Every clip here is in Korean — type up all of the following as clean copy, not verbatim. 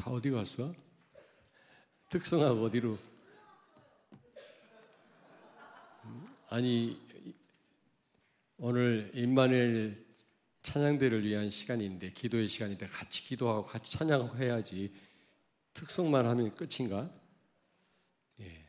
다 어디 갔어? 특성하고 어디로? 아니, 오늘 임마누엘 찬양대를 위한 시간인데, 기도의 시간인데 같이 기도하고 같이 찬양하고 해야지 특성만 하면 끝인가? 예.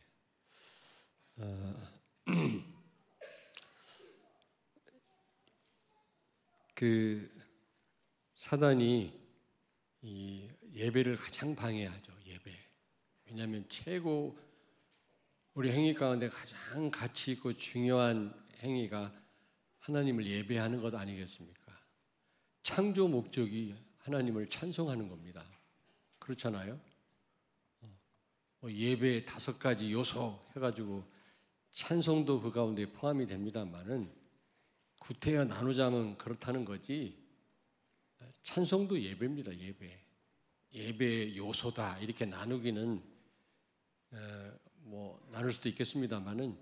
그 사단이 이 예배를 가장 방해하죠. 예배. 왜냐하면 최고 우리 행위 가운데 가장 가치 있고 중요한 행위가 하나님을 예배하는 것 아니겠습니까? 창조 목적이 하나님을 찬송하는 겁니다. 그렇잖아요? 예배 5가지 요소 해가지고 찬송도 그 가운데 포함이 됩니다만은 구태여 나누자면 그렇다는 거지, 찬송도 예배입니다. 예배 요소다 이렇게 나누기는 나눌 수도 있겠습니다만은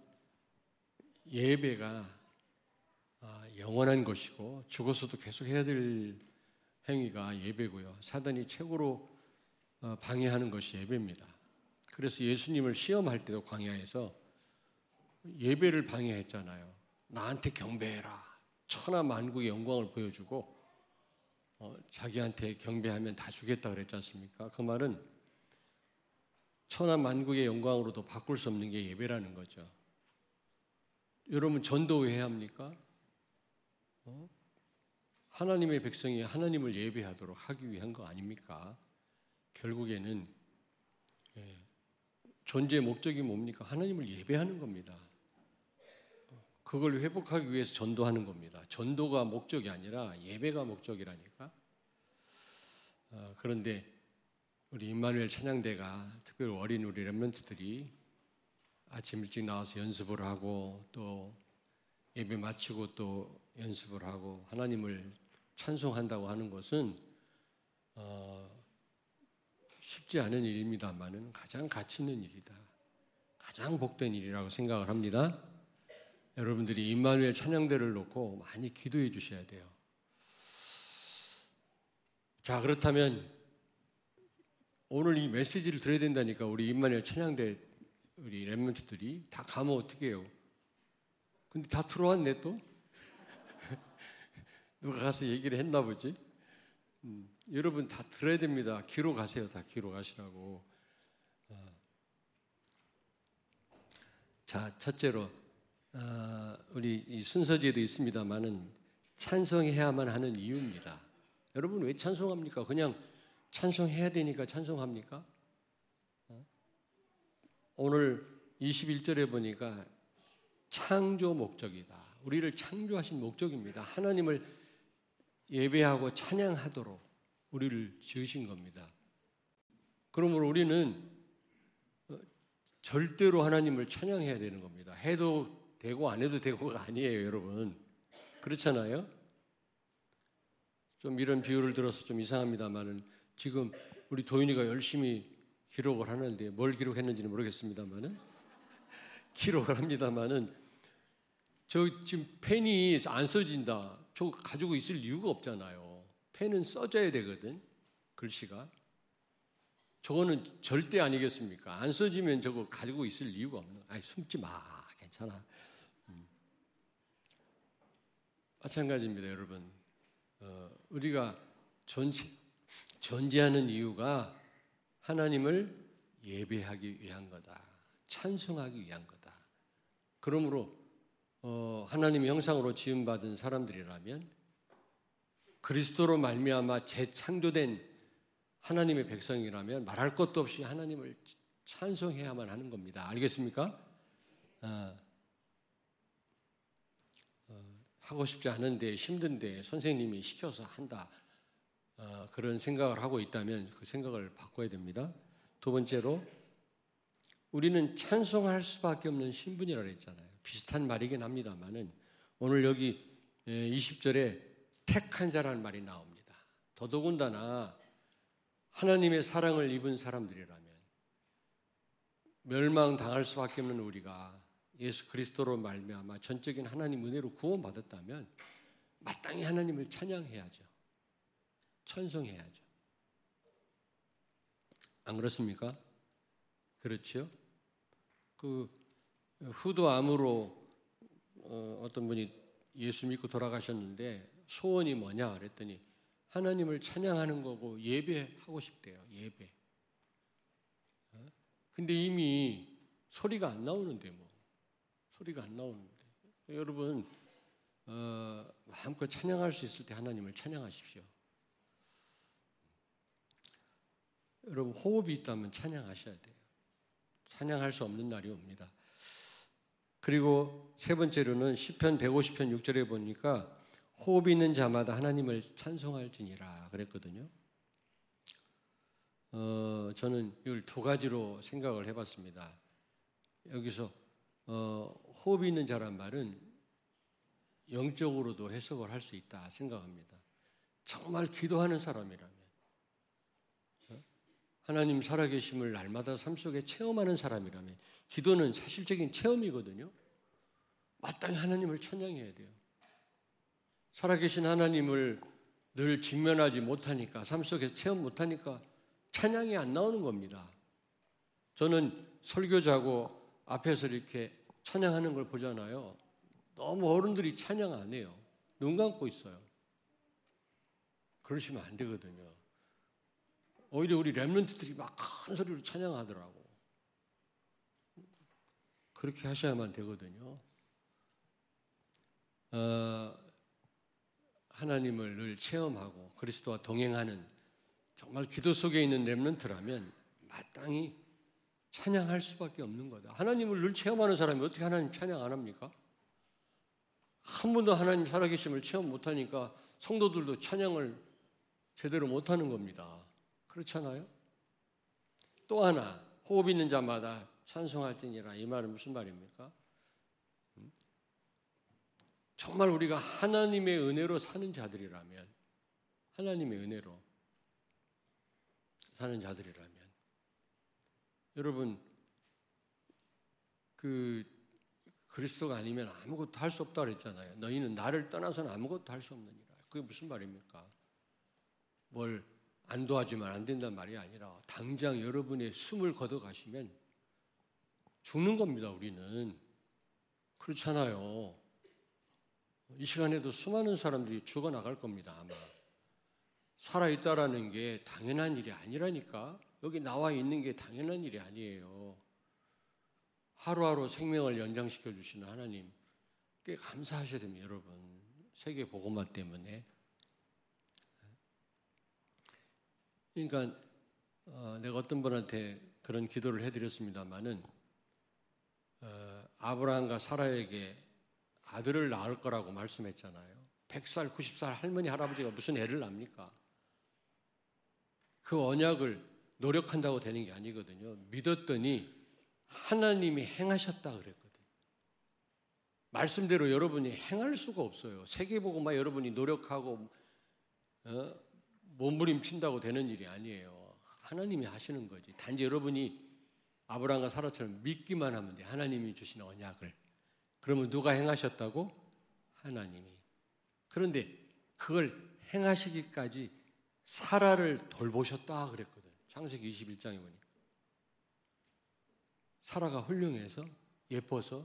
예배가 영원한 것이고 죽어서도 계속 해야 될 행위가 예배고요. 사단이 최고로 방해하는 것이 예배입니다. 그래서 예수님을 시험할 때도 광야에서 예배를 방해했잖아요. 나한테 경배해라. 천하 만국의 영광을 보여주고 자기한테 경배하면 다 주겠다 그랬지 않습니까? 그 말은 천하 만국의 영광으로도 바꿀 수 없는 게 예배라는 거죠. 여러분 전도 왜 해야 합니까? 하나님의 백성이 하나님을 예배하도록 하기 위한 거 아닙니까? 결국에는 존재의 목적이 뭡니까? 하나님을 예배하는 겁니다. 그걸 회복하기 위해서 전도하는 겁니다. 전도가 목적이 아니라 예배가 목적이라니까. 그런데 우리 임마누엘 찬양대가 특별히 어린 우리 렘넌트들이 아침 일찍 나와서 연습을 하고 또 예배 마치고 또 연습을 하고 하나님을 찬송한다고 하는 것은 쉽지 않은 일입니다만은 가장 가치 있는 일이다. 가장 복된 일이라고 생각을 합니다. 여러분들이 임마누엘 찬양대를 놓고 많이 기도해 주셔야 돼요. 자, 그렇다면 오늘 이 메시지를 들어야 된다니까. 우리 임마누엘 찬양대 우리 렘넌트들이 다 가면 어떻게 해요? 근데 다 들어왔네 또? 누가 가서 얘기를 했나 보지? 여러분 다 들어야 됩니다. 귀로 가세요. 다 귀로 가시라고. 자, 첫째로 우리 이 순서지에도 있습니다만은 찬송해야만 하는 이유입니다. 여러분 왜 찬송합니까? 그냥 찬송해야 되니까 찬송합니까? 오늘 21절에 보니까 창조 목적이다. 우리를 창조하신 목적입니다. 하나님을 예배하고 찬양하도록 우리를 지으신 겁니다. 그러므로 우리는 절대로 하나님을 찬양해야 되는 겁니다. 해도 되고 안 해도 되고가 아니에요, 여러분. 그렇잖아요? 좀 이런 비유를 들어서 좀 이상합니다만은 지금 우리 도윤이가 열심히 기록을 하는데 뭘 기록했는지는 모르겠습니다만은 기록을 합니다만은 저 지금 펜이 안 써진다. 저거 가지고 있을 이유가 없잖아요. 펜은 써져야 되거든, 글씨가. 저거는 절대 아니겠습니까? 안 써지면 저거 가지고 있을 이유가 없는. 아니, 숨지 마. 괜찮아. 마찬가지입니다, 여러분. 우리가 존재하는 이유가 하나님을 예배하기 위한 거다. 찬송하기 위한 거다. 그러므로 하나님의 형상으로 지음받은 사람들이라면 그리스도로 말미암아 재창조된 하나님의 백성이라면 말할 것도 없이 하나님을 찬송해야만 하는 겁니다. 알겠습니까? 하고 싶지 않은데 힘든데 선생님이 시켜서 한다. 그런 생각을 하고 있다면 그 생각을 바꿔야 됩니다. 두 번째로 우리는 찬송할 수밖에 없는 신분이라고 했잖아요. 비슷한 말이긴 합니다만은 오늘 여기 20절에 택한 자라는 말이 나옵니다. 더더군다나 하나님의 사랑을 입은 사람들이라면 멸망당할 수밖에 없는 우리가 예수 그리스도로 말미암아 전적인 하나님 은혜로 구원받았다면 마땅히 하나님을 찬양해야죠. 찬송해야죠. 안 그렇습니까? 그렇죠? 그 후도암으로 어떤 분이 예수 믿고 돌아가셨는데 소원이 뭐냐 그랬더니 하나님을 찬양하는 거고 예배하고 싶대요. 예배. 근데 이미 소리가 안 나오는데 뭐. 소리가 안 나오는데. 여러분 마음껏 찬양할 수 있을 때 하나님을 찬양하십시오. 여러분 호흡이 있다면 찬양하셔야 돼요. 찬양할 수 없는 날이 옵니다. 그리고 세 번째로는 시편 150편 6절에 보니까 호흡이 있는 자마다 하나님을 찬송할지니라 그랬거든요. 저는 이걸 두 가지로 생각을 해봤습니다. 여기서 호흡이 있는 자란 말은 영적으로도 해석을 할 수 있다 생각합니다. 정말 기도하는 사람이라면, 하나님 살아계심을 날마다 삶 속에 체험하는 사람이라면, 기도는 사실적인 체험이거든요. 마땅히 하나님을 찬양해야 돼요. 살아계신 하나님을 늘 직면하지 못하니까, 삶 속에 체험 못하니까 찬양이 안 나오는 겁니다. 저는 설교자고 앞에서 이렇게 찬양하는 걸 보잖아요. 너무 어른들이 찬양 안 해요. 눈 감고 있어요. 그러시면 안 되거든요. 오히려 우리 렘넌트들이 막 큰 소리로 찬양하더라고. 그렇게 하셔야만 되거든요. 하나님을 늘 체험하고 그리스도와 동행하는 정말 기도 속에 있는 렘넌트라면 마땅히 찬양할 수밖에 없는 거다. 하나님을 늘 체험하는 사람이 어떻게 하나님 찬양 안 합니까? 한 번도 하나님 살아계심을 체험 못하니까 성도들도 찬양을 제대로 못하는 겁니다. 그렇잖아요? 또 하나, 호흡 있는 자마다 찬송할지니라. 이 말은 무슨 말입니까? 정말 우리가 하나님의 은혜로 사는 자들이라면, 하나님의 은혜로 사는 자들이라면, 여러분 그리스도가 아니면 아무것도 할 수 없다 그랬잖아요. 너희는 나를 떠나서는 아무것도 할 수 없느니라. 그게 무슨 말입니까? 뭘 안 도와주면 안 된단 말이 아니라 당장 여러분의 숨을 걷어가시면 죽는 겁니다. 우리는 그렇잖아요. 이 시간에도 수많은 사람들이 죽어나갈 겁니다. 아마 살아있다라는 게 당연한 일이 아니라니까. 여기 나와 있는 게 당연한 일이 아니에요. 하루하루 생명을 연장시켜 주시는 하나님 꽤 감사하셔야 됩니다. 여러분 세계 복음화 때문에. 그러니까 내가 어떤 분한테 그런 기도를 해드렸습니다마는 아브라함과 사라에게 아들을 낳을 거라고 말씀했잖아요. 100살, 90살 할머니, 할아버지가 무슨 애를 낳습니까? 그 언약을 노력한다고 되는 게 아니거든요. 믿었더니 하나님이 행하셨다 그랬거든요. 말씀대로 여러분이 행할 수가 없어요. 세계복음화 여러분이 노력하고 몸부림친다고 되는 일이 아니에요. 하나님이 하시는 거지. 단지 여러분이 아브라함과 사라처럼 믿기만 하면 돼. 하나님이 주신 언약을. 그러면 누가 행하셨다고? 하나님이. 그런데 그걸 행하시기까지 사라를 돌보셨다 그랬거든. 창세기 21장에 보니까. 사라가 훌륭해서, 예뻐서,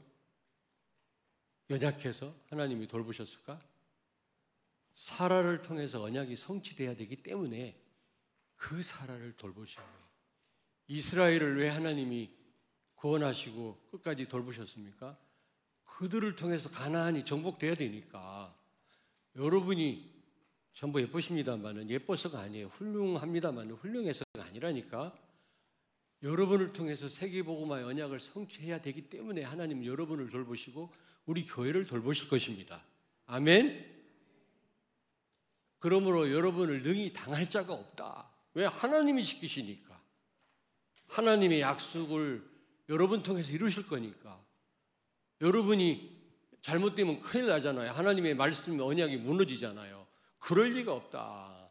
연약해서 하나님이 돌보셨을까? 사라를 통해서 언약이 성취돼야 되기 때문에 그 사라를 돌보신 거예요. 이스라엘을 왜 하나님이 구원하시고 끝까지 돌보셨습니까? 그들을 통해서 가나안이 정복돼야 되니까. 여러분이 전부 예쁘십니다만은 예뻐서가 아니에요. 훌륭합니다만은 훌륭해서가 아니라니까. 여러분을 통해서 세계복음화의 언약을 성취해야 되기 때문에 하나님은 여러분을 돌보시고 우리 교회를 돌보실 것입니다. 아멘? 그러므로 여러분을 능히 당할 자가 없다. 왜? 하나님이 지키시니까. 하나님의 약속을 여러분 통해서 이루실 거니까. 여러분이 잘못되면 큰일 나잖아요. 하나님의 말씀, 언약이 무너지잖아요. 그럴 리가 없다.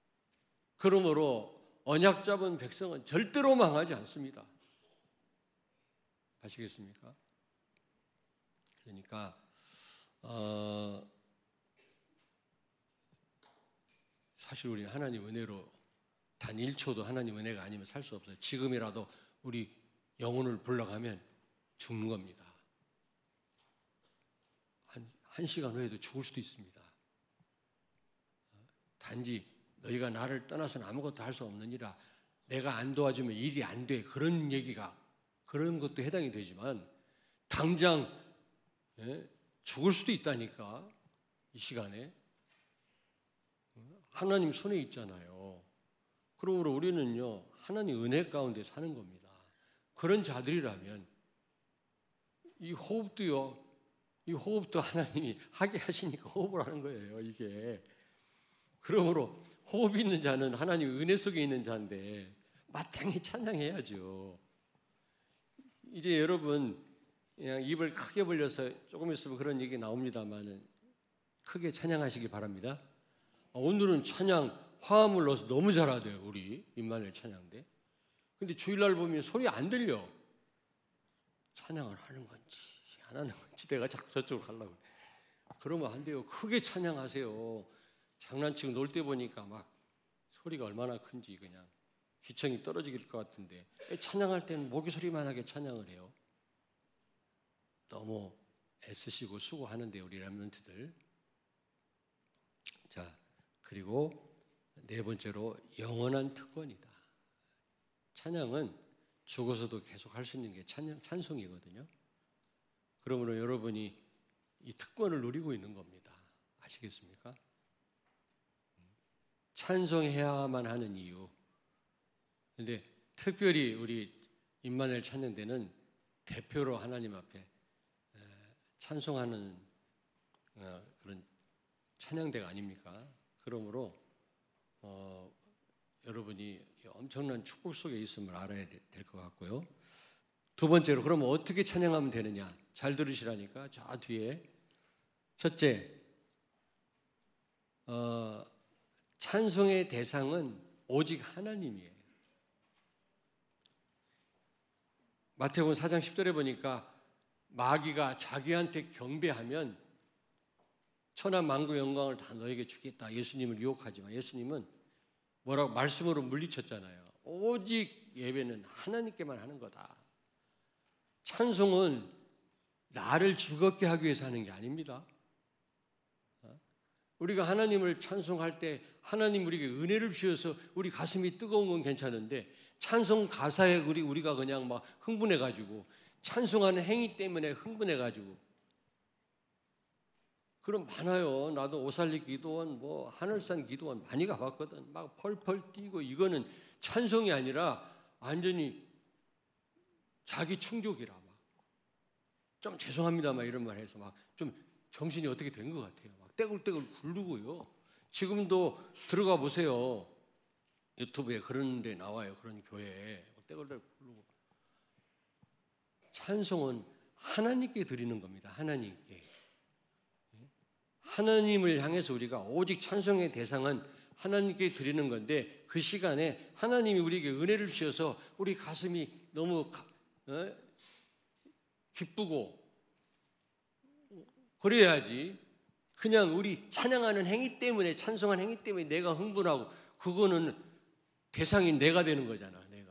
그러므로 언약 잡은 백성은 절대로 망하지 않습니다. 아시겠습니까? 그러니까 사실 우리 하나님 은혜로 단 1초도 하나님 은혜가 아니면 살 수 없어요. 지금이라도 우리 영혼을 불러가면 죽는 겁니다. 한 시간 후에도 죽을 수도 있습니다. 단지 너희가 나를 떠나서는 아무것도 할 수 없느니라, 내가 안 도와주면 일이 안 돼, 그런 얘기가, 그런 것도 해당이 되지만 당장 죽을 수도 있다니까. 이 시간에 하나님 손에 있잖아요. 그러므로 우리는요, 하나님 은혜 가운데 사는 겁니다. 그런 자들이라면 이 호흡도 하나님이 하게 하시니까 호흡을 하는 거예요, 이게. 그러므로 호흡이 있는 자는 하나님 은혜 속에 있는 자인데 마땅히 찬양해야죠. 이제 여러분 그냥 입을 크게 벌려서 조금 있으면 그런 얘기 나옵니다만 크게 찬양하시기 바랍니다. 오늘은 찬양 화음을 넣어서 너무 잘하대요, 우리 임마누엘 찬양대. 근데 주일날 보면 소리 안 들려. 찬양을 하는 건지 안 하는 건지 내가 자꾸 저쪽으로 가려고. 그러면 안 돼요. 크게 찬양하세요. 장난치고 놀 때 보니까 막 소리가 얼마나 큰지 그냥 귀청이 떨어질 것 같은데, 찬양할 때는 모기 소리만 하게 찬양을 해요. 너무 애쓰시고 수고하는데 우리 렘넌트들. 자, 그리고 네 번째로 영원한 특권이다. 찬양은 죽어서도 계속 할 수 있는 게 찬송이거든요. 그러므로 여러분이 이 특권을 누리고 있는 겁니다. 아시겠습니까? 찬송해야만 하는 이유. 근데 특별히 우리 임마누엘 찬양대는 대표로 하나님 앞에 찬송하는 그런 찬양대가 아닙니까? 그러므로 여러분이 엄청난 축복 속에 있음을 알아야 될 것 같고요. 두 번째로, 그러면 어떻게 찬양하면 되느냐? 잘 들으시라니까. 저 뒤에 첫째, 찬송의 대상은 오직 하나님이에요. 마태복음 4장 10절에 보니까 마귀가 자기한테 경배하면 천하 만국 영광을 다 너에게 주겠다. 예수님을 유혹하지만 예수님은 뭐라고 말씀으로 물리쳤잖아요. 오직 예배는 하나님께만 하는 거다. 찬송은 나를 즐겁게 하기 위해서 하는 게 아닙니다. 우리가 하나님을 찬송할 때 하나님 우리에게 은혜를 주셔서 우리 가슴이 뜨거운 건 괜찮은데, 찬송 가사에 우리가 그냥 막 흥분해가지고 찬송하는 행위 때문에 흥분해가지고, 그럼 많아요. 나도 오살리 기도원, 뭐 하늘산 기도원 많이 가봤거든. 막 펄펄 뛰고. 이거는 찬송이 아니라 완전히 자기 충족이라 막. 좀 죄송합니다 막 이런 말 해서 막 좀 정신이 어떻게 된 것 같아요. 막 떼굴떼굴 굴르고요. 지금도 들어가 보세요. 유튜브에 그런 데 나와요. 그런 교회에 떼굴떼굴 굴르고. 찬송은 하나님께 드리는 겁니다. 하나님께. 하나님을 향해서 우리가 오직 찬송의 대상은 하나님께 드리는 건데, 그 시간에 하나님이 우리에게 은혜를 주셔서 우리 가슴이 너무 기쁘고 그래야지. 그냥 우리 찬양하는 행위 때문에, 찬송하는 행위 때문에 내가 흥분하고, 그거는 대상인 내가 되는 거잖아. 내가.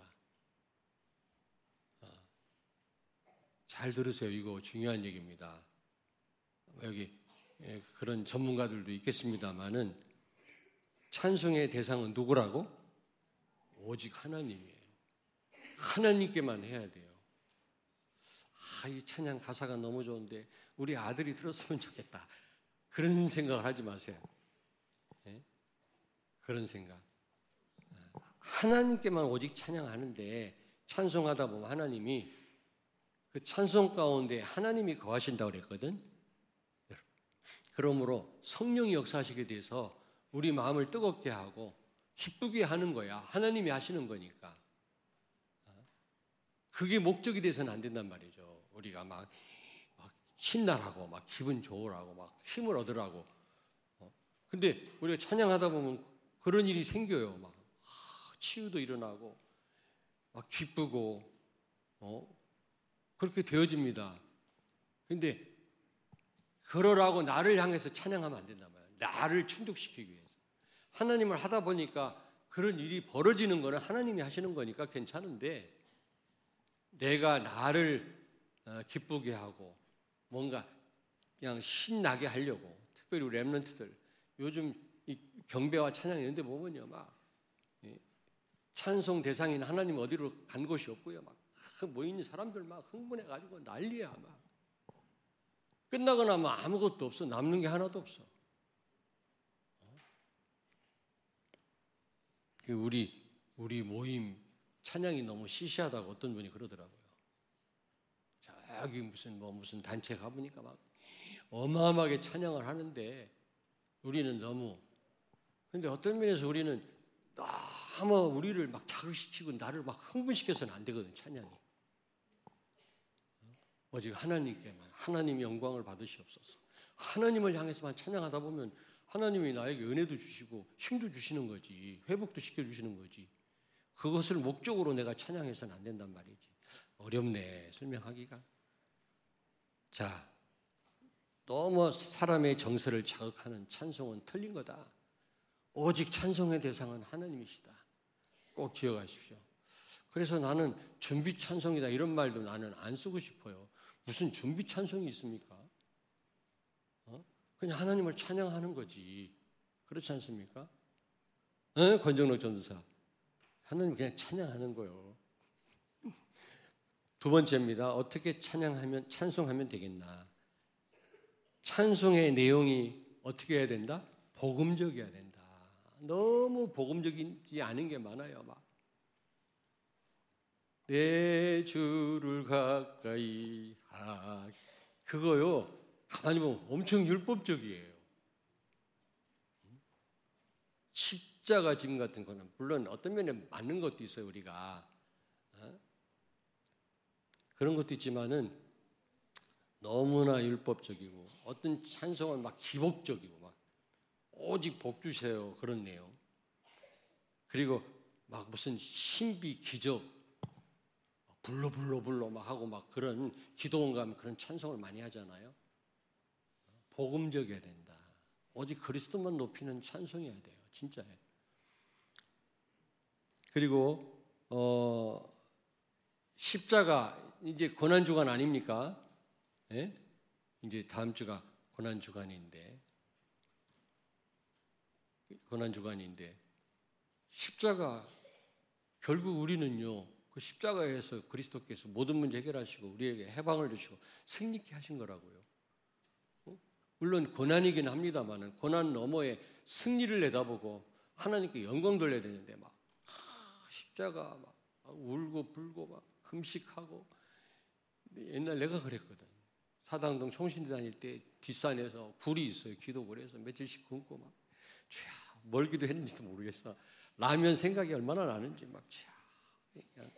잘 들으세요. 이거 중요한 얘기입니다. 여기 그런 전문가들도 있겠습니다만은 찬송의 대상은 누구라고? 오직 하나님이에요. 하나님께만 해야 돼요. 이 찬양 가사가 너무 좋은데 우리 아들이 들었으면 좋겠다. 그런 생각을 하지 마세요. 네? 그런 생각. 하나님께만 오직 찬양하는데, 찬송하다 보면 하나님이 그 찬송 가운데 하나님이 거하신다고 그랬거든. 그러므로 성령이 역사하시게 돼서 우리 마음을 뜨겁게 하고 기쁘게 하는 거야. 하나님이 하시는 거니까. 그게 목적이 돼서는 안 된단 말이죠. 우리가 막 신나라고, 막 기분 좋으라고, 막 힘을 얻으라고. 근데 우리가 찬양하다 보면 그런 일이 생겨요. 막 치유도 일어나고, 막 기쁘고, 그렇게 되어집니다. 근데 그러라고 나를 향해서 찬양하면 안 된단 말이에요. 나를 충족시키기 위해서. 하나님을 하다 보니까 그런 일이 벌어지는 거는 하나님이 하시는 거니까 괜찮은데 내가 나를 기쁘게 하고 뭔가 그냥 신나게 하려고, 특별히 우리 랩런트들 요즘 이 경배와 찬양 이런 데 보면요, 막 찬송 대상인 하나님 어디로 간 곳이 없고요, 막 모인 사람들 막 흥분해가지고 난리야. 막 끝나고 나면 아무것도 없어. 남는 게 하나도 없어. 우리 모임 찬양이 너무 시시하다고 어떤 분이 그러더라고요. 저기 무슨 단체 가보니까 막 어마어마하게 찬양을 하는데 우리는 너무, 근데 어떤 면에서 우리는 너무 우리를 막 자극시키고 나를 막 흥분시켜서는 안 되거든, 찬양이. 오직 하나님께만, 하나님이 영광을 받으시옵소서. 하나님을 향해서만 찬양하다 보면 하나님이 나에게 은혜도 주시고 힘도 주시는 거지, 회복도 시켜주시는 거지. 그것을 목적으로 내가 찬양해서는 안 된단 말이지. 어렵네, 설명하기가. 자, 너무 사람의 정서를 자극하는 찬송은 틀린 거다. 오직 찬송의 대상은 하나님이시다. 꼭 기억하십시오. 그래서 나는 준비 찬송이다 이런 말도 나는 안 쓰고 싶어요. 무슨 준비 찬송이 있습니까? 그냥 하나님을 찬양하는 거지. 그렇지 않습니까? 권정록 전도사. 하나님 그냥 찬양하는 거예요. 두 번째입니다. 어떻게 찬송하면 되겠나? 찬송의 내용이 어떻게 해야 된다? 복음적이어야 된다. 너무 복음적이지 않은 게 많아요. 막 내 주를 가까이 하, 그거요. 가만히 보면 엄청 율법적이에요. 십자가 짐 같은 거는 물론 어떤 면에 맞는 것도 있어요. 우리가 그런 것도 있지만은 너무나 율법적이고, 어떤 찬송은 막 기복적이고, 막 오직 복 주세요 그런 내용. 그리고 막 무슨 신비 기적 불러 막 하고 막 그런 기도원 가면 그런 찬송을 많이 하잖아요. 복음적이어야 된다. 오직 그리스도만 높이는 찬송이어야 돼요. 진짜예요. 그리고 십자가 이제 고난주간 아닙니까? 예? 이제 다음 주가 고난주간인데 십자가, 결국 우리는요 그 십자가에서 그리스도께서 모든 문제 해결하시고 우리에게 해방을 주시고 승리케 하신 거라고요. 물론 고난이긴 합니다만은 고난 너머에 승리를 내다보고 하나님께 영광 돌려야 되는데 막 십자가 막 울고 불고 막 금식하고. 옛날 내가 그랬거든. 사당동 총신대 다닐 때 뒷산에서 굴이 있어요. 기도굴에서 며칠씩 굶고 막 뭘 기도했는지도 모르겠어. 라면 생각이 얼마나 나는지 막 그냥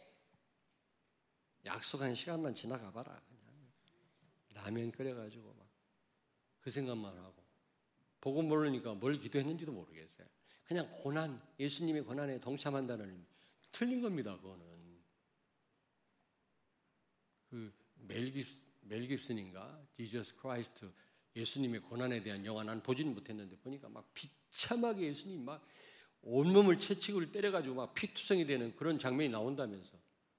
약속한 시간만 지나가 봐라. 그냥 라면 끓여가지고 막 그 생각만 하고 복음 모르니까 뭘 기도했는지도 모르겠어요. 그냥 고난, 예수님의 고난에 동참한다는 의미. 틀린 겁니다. 그거는 그 멜 깁슨인가 지저스 크라이스트, 예수님의 고난에 대한 영화 난 보지는 못했는데 보니까 막 비참하게 예수님 막 온몸을 채찍을 때려가지고 막 피투성이 되는 그런 장면이 나온다면서.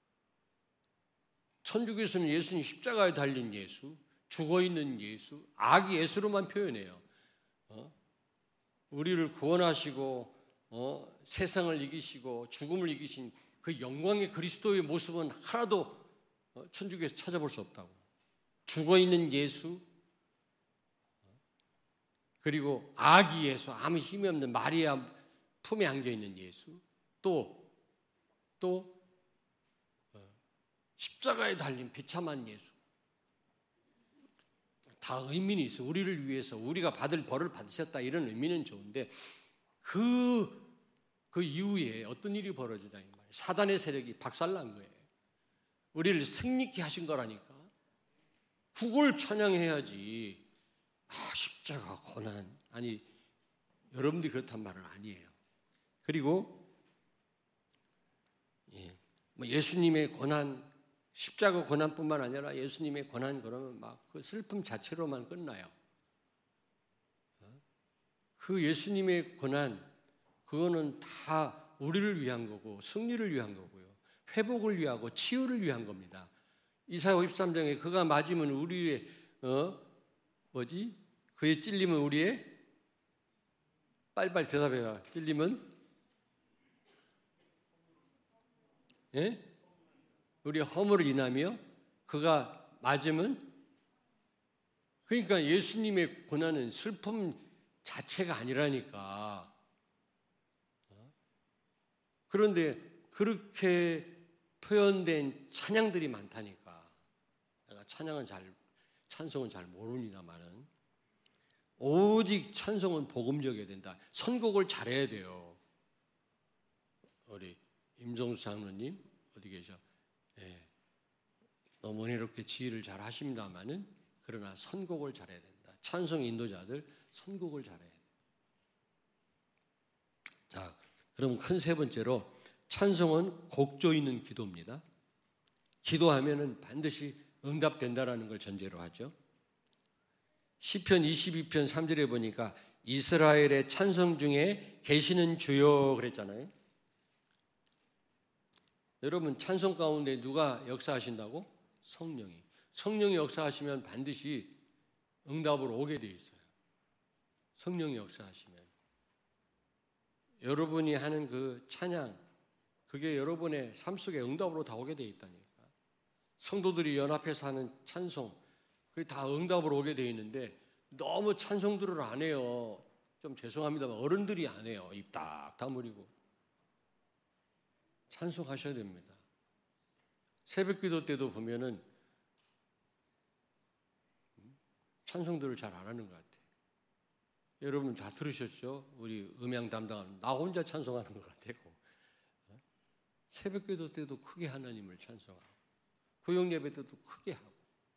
천주교에서는 예수님 십자가에 달린 예수, 죽어있는 예수, 아기 예수로만 표현해요. 우리를 구원하시고 세상을 이기시고 죽음을 이기신 그 영광의 그리스도의 모습은 하나도 천주교에서 찾아볼 수 없다고. 죽어있는 예수, 그리고 아기 예수, 아무 힘이 없는 마리아 품에 안겨있는 예수, 또 십자가에 달린 비참한 예수. 다 의미는 있어. 우리를 위해서 우리가 받을 벌을 받으셨다 이런 의미는 좋은데 그 이후에 어떤 일이 벌어지다 이 말이에요. 사단의 세력이 박살난 거예요. 우리를 승리케 하신 거라니까. 그걸 찬양해야지. 십자가 고난, 아니 여러분들이 그렇단 말은 아니에요. 그리고 예수님의 고난, 십자가 고난뿐만 아니라 예수님의 고난 그러면 막 그 슬픔 자체로만 끝나요. 그 예수님의 고난, 그거는 다 우리를 위한 거고 승리를 위한 거고요. 회복을 위하고 치유를 위한 겁니다. 이사야 53장에 그가 맞으면 우리의 그의 찔림은 우리의 빨리빨리 대답해봐. 찔림은 우리의 허물을 인하며 그가 맞으면 그러니까 예수님의 고난은 슬픔 자체가 아니라니까. 그런데 그렇게 표현된 찬양들이 많다니까. 내가 찬송은 잘 모릅니다만은 오직 찬송은 복음적이어야 된다. 선곡을 잘해야 돼요. 우리 임종수 장로님 어디 계셔? 너무 은혜롭게 지휘를 잘 하십니다만은 그러나 선곡을 잘해야 된다. 찬송 인도자들 선곡을 잘해야 돼. 자, 그럼 큰 세 번째로 찬송은 곡조 있는 기도입니다. 기도하면은 반드시 응답된다라는 걸 전제로 하죠. 시편 22편 3절에 보니까 이스라엘의 찬송 중에 계시는 주여 그랬잖아요. 여러분 찬송 가운데 누가 역사하신다고? 성령이. 성령이 역사하시면 반드시 응답으로 오게 돼 있어요. 성령이 역사하시면. 여러분이 하는 그 찬양, 그게 여러분의 삶 속에 응답으로 다 오게 돼 있다니까. 성도들이 연합해서 하는 찬송, 그게 다 응답으로 오게 돼 있는데 너무 찬송들을 안 해요. 좀 죄송합니다만 어른들이 안 해요. 입 딱 다물이고. 찬송하셔야 됩니다. 새벽기도 때도 보면은 찬송들을 잘 안 하는 것 같아요. 여러분 다 들으셨죠? 우리 음향 담당하는 나 혼자 찬송하는 것 같고 새벽기도 때도 크게 하나님을 찬송하고 구역예배 때도 크게 하고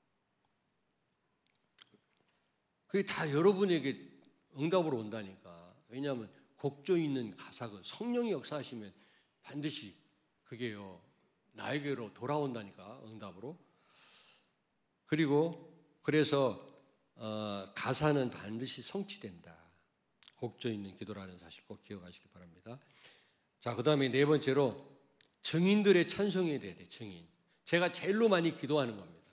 그게 다 여러분에게 응답으로 온다니까. 왜냐하면 곡조 있는 가사가 성령이 역사하시면 반드시 그게요 나에게로 돌아온다니까 응답으로. 그리고 그래서 가사는 반드시 성취된다. 곡조 있는 기도라는 사실 꼭 기억하시기 바랍니다. 자, 그 다음에 네 번째로 증인들의 찬송이 돼야 돼. 증인. 제가 제일로 많이 기도하는 겁니다.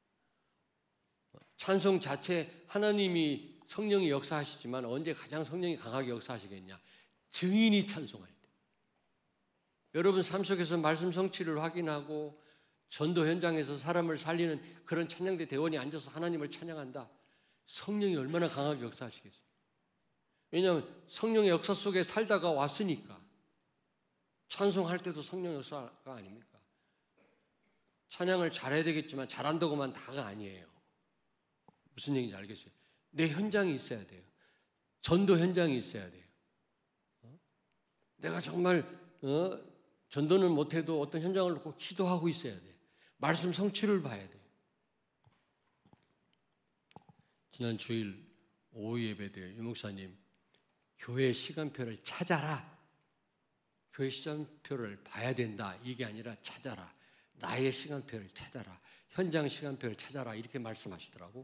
찬송 자체 하나님이 성령이 역사하시지만 언제 가장 성령이 강하게 역사하시겠냐? 증인이 찬송할 때. 여러분 삶 속에서 말씀 성취를 확인하고 전도 현장에서 사람을 살리는 그런 찬양대 대원이 앉아서 하나님을 찬양한다. 성령이 얼마나 강하게 역사하시겠습니까? 왜냐하면 성령의 역사 속에 살다가 왔으니까. 찬송할 때도 성령 역사가 아닙니까? 찬양을 잘해야 되겠지만 잘한다고만 다가 아니에요. 무슨 얘기인지 알겠어요? 내 현장이 있어야 돼요. 전도 현장이 있어야 돼요. 내가 정말 전도는 못해도 어떤 현장을 놓고 기도하고 있어야 돼요. 말씀 성취를 봐야 돼요. 지난 주일 오후 예배 때 유 목사님 교회 시간표를 찾아라. 교회 시간표를 봐야 된다. 이게 아니라 찾아라. 나의 시간표를 찾아라. 현장 시간표를 찾아라. 이렇게 말씀하시더라고.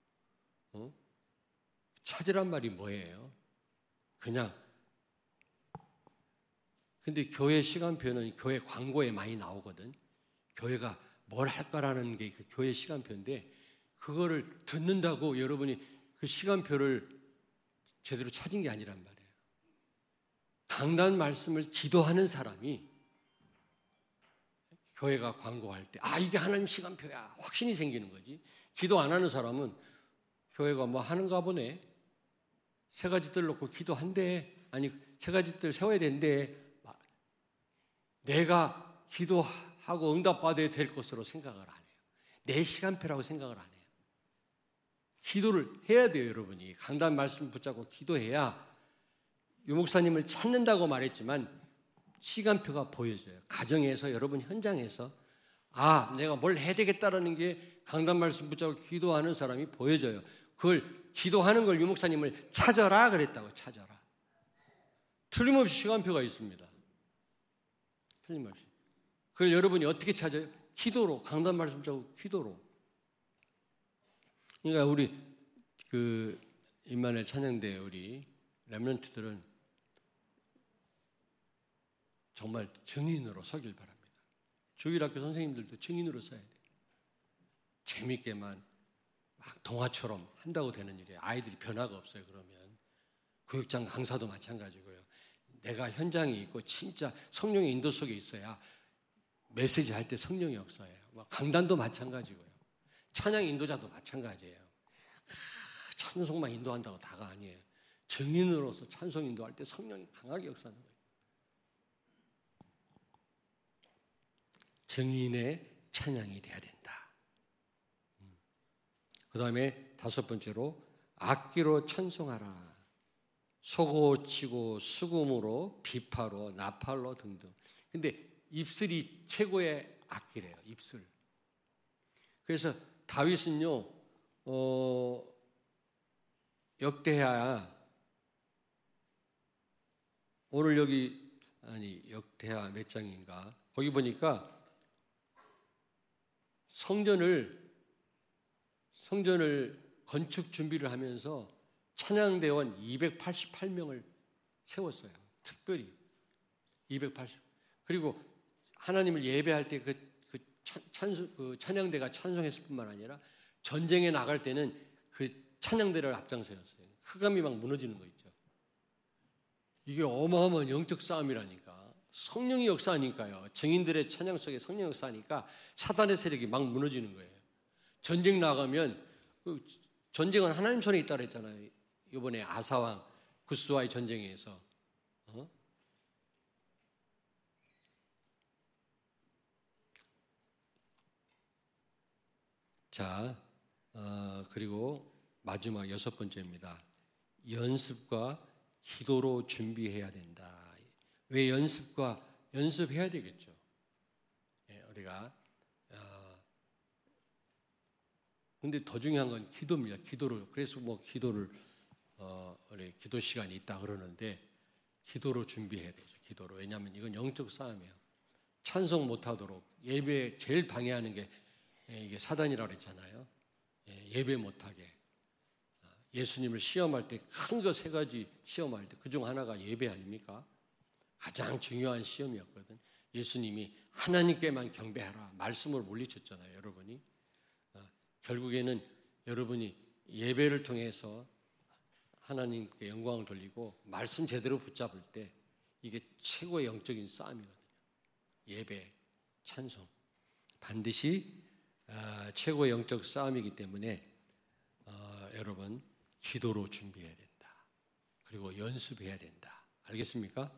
찾으란 말이 뭐예요? 그냥 근데 교회 시간표는 교회 광고에 많이 나오거든. 교회가 뭘 할까라는 게 그 교회 시간표인데 그거를 듣는다고 여러분이 그 시간표를 제대로 찾은 게 아니란 말이에요. 강단 말씀을 기도하는 사람이 교회가 광고할 때 이게 하나님 시간표야 확신이 생기는 거지. 기도 안 하는 사람은 교회가 뭐 하는가 보네. 세 가지 뜰 놓고 기도한대. 아니 세 가지 뜰 세워야 된대. 내가 기도하고 응답받아야 될 것으로 생각을 안 해요. 내 시간표라고 생각을 안 해요. 기도를 해야 돼요, 여러분이. 강단 말씀 붙잡고 기도해야 유 목사님을 찾는다고 말했지만 시간표가 보여져요. 가정에서 여러분 현장에서 내가 뭘 해야 되겠다라는 게 강단 말씀 붙잡고 기도하는 사람이 보여져요. 그걸 기도하는 걸 유 목사님을 찾아라 그랬다고. 찾아라. 틀림없이 시간표가 있습니다. 틀림없이. 그걸 여러분이 어떻게 찾아요? 기도로. 강단 말씀 붙잡고 기도로. 그러니까 우리 임마누엘 찬양대 우리 렘넌트들은 정말 증인으로 서길 바랍니다. 주일학교 선생님들도 증인으로 서야 돼요. 재밌게만 막 동화처럼 한다고 되는 일이에요. 아이들이 변화가 없어요. 그러면 교육장 강사도 마찬가지고요. 내가 현장에 있고 진짜 성령의 인도 속에 있어야 메시지 할 때 성령의 역사예요. 강단도 마찬가지고요. 찬양 인도자도 마찬가지예요. 찬송만 인도한다고 다가 아니에요. 증인으로서 찬송 인도할 때 성령이 강하게 역사하는 거예요. 증인의 찬양이 돼야 된다. 그 다음에 5번째로 악기로 찬송하라. 소고치고 수금으로 비파로 나팔로 등등. 근데 입술이 최고의 악기래요. 입술. 그래서 다윗은요 역대하 오늘 여기 역대하 몇 장인가 거기 보니까 성전을 건축 준비를 하면서 찬양대원 288명을 세웠어요. 특별히 280. 그리고 하나님을 예배할 때 그 찬양대가 찬송했을 뿐만 아니라 전쟁에 나갈 때는 그 찬양대를 앞장서였어요. 흑암이 막 무너지는 거 있죠. 이게 어마어마한 영적 싸움이라니까. 성령이 역사하니까요. 증인들의 찬양 속에 성령 역사하니까 사단의 세력이 막 무너지는 거예요. 전쟁 나가면 전쟁은 하나님 손에 있다 그랬잖아요. 이번에 아사왕 구스와의 전쟁에서 자, 그리고 마지막 6번째입니다. 연습과 기도로 준비해야 된다. 왜 연습해야 되겠죠. 우리가 근데 더 중요한 건 기도입니다. 그래서 기도를 우리 기도 시간이 있다 그러는데 기도로 준비해야 되죠. 기도로. 왜냐하면 이건 영적 싸움이에요. 찬송 못하도록 예배 제일 방해하는 게 이게 사단이라고 그랬잖아요. 예배 못하게. 예수님을 시험할 때 큰 거 3가지 시험할 때 그중 하나가 예배 아닙니까? 가장 중요한 시험이었거든. 예수님이 하나님께만 경배하라 말씀으로 물리쳤잖아요. 여러분이. 결국에는 여러분이 예배를 통해서 하나님께 영광을 돌리고 말씀 제대로 붙잡을 때 이게 최고의 영적인 싸움이거든요. 예배, 찬송. 반드시 최고의 영적 싸움이기 때문에 여러분 기도로 준비해야 된다. 그리고 연습해야 된다. 알겠습니까?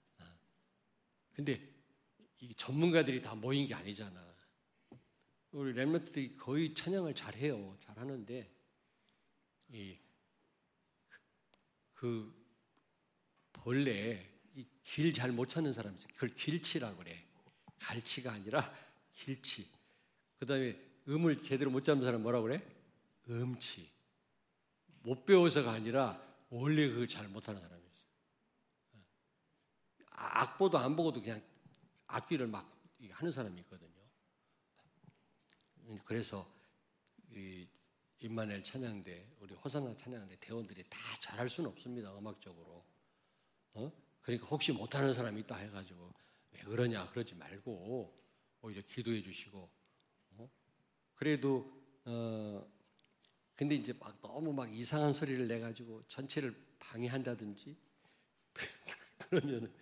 근데 이 전문가들이 다 모인 게 아니잖아. 우리 렘넌트들이 거의 찬양을 잘해요. 잘하는데 본래 이 길 잘 못 찾는 사람이 있어요. 그걸 길치라고 그래. 갈치가 아니라 길치. 그 다음에 음을 제대로 못 잡는 사람 뭐라고 그래? 음치. 못 배워서가 아니라 원래 그걸 잘 못하는 사람이 있어요. 악보도 안 보고도 그냥 악기를 막 하는 사람이 있거든요. 그래서 이 임마누엘 찬양대, 우리 호산나 찬양대 대원들이 다 잘할 수는 없습니다. 음악적으로. 그러니까 혹시 못하는 사람이 있다 해가지고 왜 그러냐 그러지 말고 오히려 기도해 주시고. 그래도 근데 이제 막 너무 막 이상한 소리를 내가지고 전체를 방해한다든지 그러면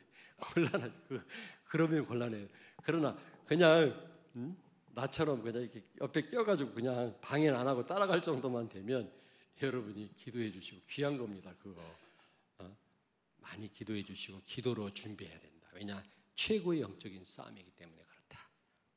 곤란해요. 그러나 그냥 나처럼 그냥 이렇게 옆에 껴가지고 그냥 방해 안 하고 따라갈 정도만 되면 여러분이 기도해 주시고 귀한 겁니다. 그거 많이 기도해 주시고 기도로 준비해야 된다. 왜냐 최고의 영적인 싸움이기 때문에 그렇다.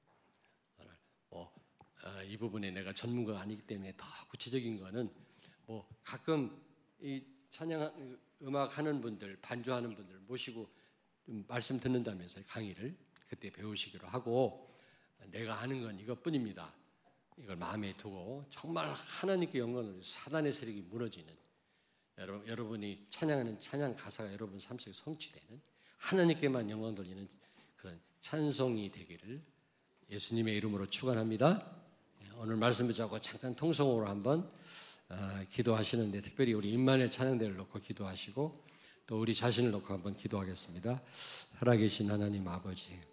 이 부분에 내가 전문가가 아니기 때문에 더 구체적인 거는 가끔 이 찬양 음악 하는 분들 반주하는 분들 모시고 좀 말씀 듣는다면서 강의를 그때 배우시기로 하고 내가 하는 건 이것뿐입니다. 이걸 마음에 두고 정말 하나님께 영광을 사단의 세력이 무너지는 여러분이 찬양하는 찬양 가사가 여러분 삶 속에 성취되는 하나님께만 영광 돌리는 그런 찬송이 되기를 예수님의 이름으로 축원합니다. 오늘 말씀 붙잡고 잠깐 통성으로 한번 기도하시는데 특별히 우리 임마누엘 찬양대를 놓고 기도하시고 또 우리 자신을 놓고 한번 기도하겠습니다. 살아계신 하나님 아버지,